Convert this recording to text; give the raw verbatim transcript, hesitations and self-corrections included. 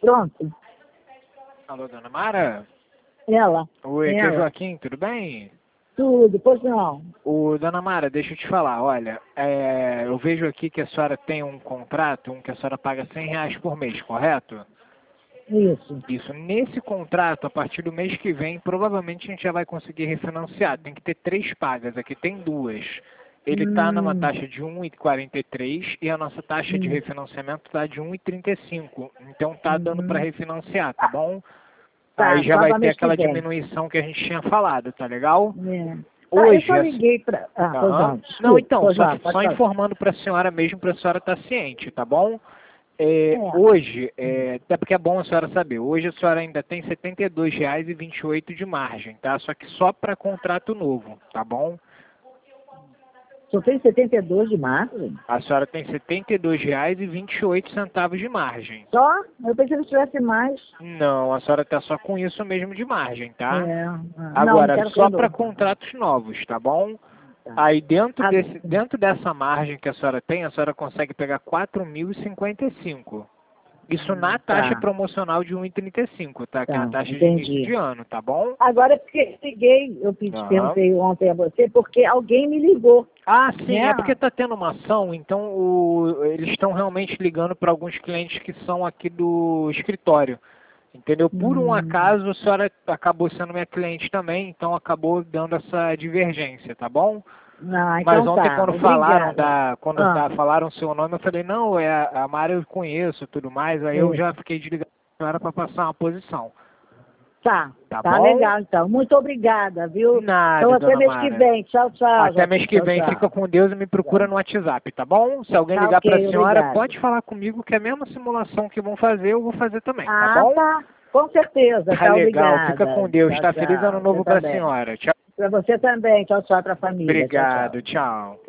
Pronto. Alô, dona Mara? Ela. Oi, aqui é o Ela. Joaquim, tudo bem? Tudo, pois não. Ô, dona Mara, deixa eu te falar, olha, é, eu vejo aqui que a senhora tem um contrato, um que a senhora paga cem reais por mês, correto? Isso. Isso, nesse contrato, a partir do mês que vem, provavelmente a gente já vai conseguir refinanciar. Tem que ter três pagas, aqui tem duas. Ele está numa Hum, taxa de um vírgula quarenta e três e a nossa taxa de hum, refinanciamento está de um vírgula trinta e cinco. Então tá dando para uhum. refinanciar, tá bom? Aí Tá, já só vai para ter mês que aquela vem. diminuição que a gente tinha falado, tá legal? É. Tá, eu só Hoje, a liguei para... Ah, pois Aham. não, Não, desculpa, então, pois só, não, pode só falar. informando para a senhora mesmo, para a senhora estar ciente, tá bom? É, É. hoje, é, até porque é bom a senhora saber, hoje a senhora ainda tem setenta e dois reais e vinte e oito de margem, tá? Só que só para contrato novo, tá bom? Só tem setenta e dois de margem? A senhora tem setenta e dois reais e vinte e oito centavos de margem. Só? Eu pensei que tivesse mais. Não, a senhora tá só com isso mesmo de margem, tá? É. Ah, não, não Agora, quero só ser para novo. contratos novos, tá bom? Tá. Aí dentro, Ah, desse, dentro dessa margem que a senhora tem, a senhora consegue pegar quatro mil e cinquenta e cinco. Isso na taxa tá, promocional de um vírgula trinta e cinco, tá? Que é a tá, taxa de início entendi. de ano, tá bom? Agora, porque eu liguei, eu pedi, Aham. perguntei ontem a você, porque alguém me ligou, Ah, sim, né? é porque está tendo uma ação, então o- eles estão realmente ligando para alguns clientes que são aqui do escritório. Entendeu? Por um Hum, acaso a senhora acabou sendo minha cliente também, então acabou dando essa divergência, tá bom? ah, Mas então ontem tá, quando falaram obrigada. da, quando Ah, tá, falaram seu nome, eu falei, não, é a, a Mara eu conheço, tudo mais, aí eu isso. já fiquei desligado para passar uma posição, Tá, tá tá bom? legal então. Muito obrigada, viu? Então Nada, até dona mês que Mara. vem. Tchau, tchau, Até mês Joaquim. que Tchau, vem, fica tchau. com Deus e me procura Tchau. no WhatsApp, tá bom? Se alguém Tá ligar para a ok, senhora, obrigada. pode falar comigo que é a mesma simulação que vão fazer, eu vou fazer também, tá Ah, bom? tá. Com certeza, Tá tá, legal, fica obrigada. com Deus, Tchau, tá? Feliz ano tchau. Você novo para a também. senhora. Tchau. Para você também. Tchau, tchau para a família. Tchau, tchau. Obrigado, tchau.